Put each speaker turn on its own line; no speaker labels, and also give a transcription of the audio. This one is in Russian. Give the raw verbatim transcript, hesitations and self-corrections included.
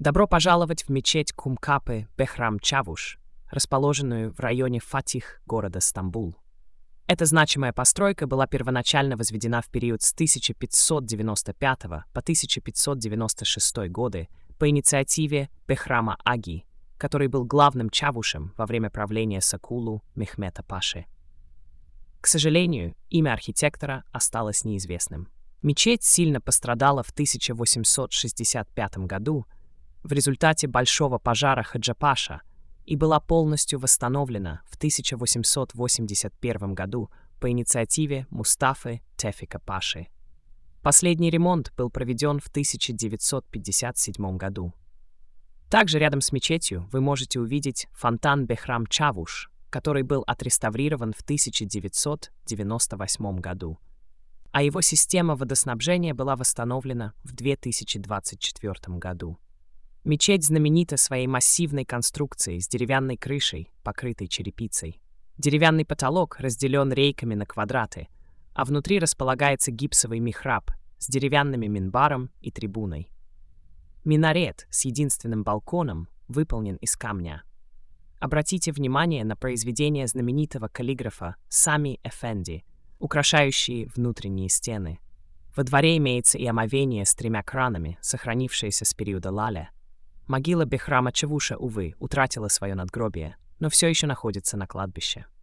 Добро пожаловать в мечеть Кумкапы Бехрам Чавуш, расположенную в районе Фатих города Стамбул. Эта значимая постройка была первоначально возведена в период с тысяча пятьсот девяносто пятого по тысяча пятьсот девяносто шестой годы по инициативе Бехрама Аги, который был главным чавушем во время правления Сакулу Мехмета Паши. К сожалению, имя архитектора осталось неизвестным. Мечеть сильно пострадала в тысяча восемьсот шестьдесят пятом году в результате большого пожара Хаджапаша и была полностью восстановлена в тысяча восемьсот восемьдесят первом году по инициативе Мустафы Тефика Паши. Последний ремонт был проведен в тысяча девятьсот пятьдесят седьмом году. Также рядом с мечетью вы можете увидеть фонтан Бехрам Чавуш, который был отреставрирован в тысяча девятьсот девяносто восьмом году, а его система водоснабжения была восстановлена в две тысячи двадцать четвёртом году. Мечеть знаменита своей массивной конструкцией с деревянной крышей, покрытой черепицей. Деревянный потолок разделен рейками на квадраты, а внутри располагается гипсовый михраб с деревянным минбаром и трибуной. Минарет с единственным балконом выполнен из камня. Обратите внимание на произведения знаменитого каллиграфа Сами Эфенди, украшающие внутренние стены. Во дворе имеется и омовение с тремя кранами, сохранившееся с периода Лаля. Могила Бехрама Чавуша, увы, утратила свое надгробие, но все еще находится на кладбище.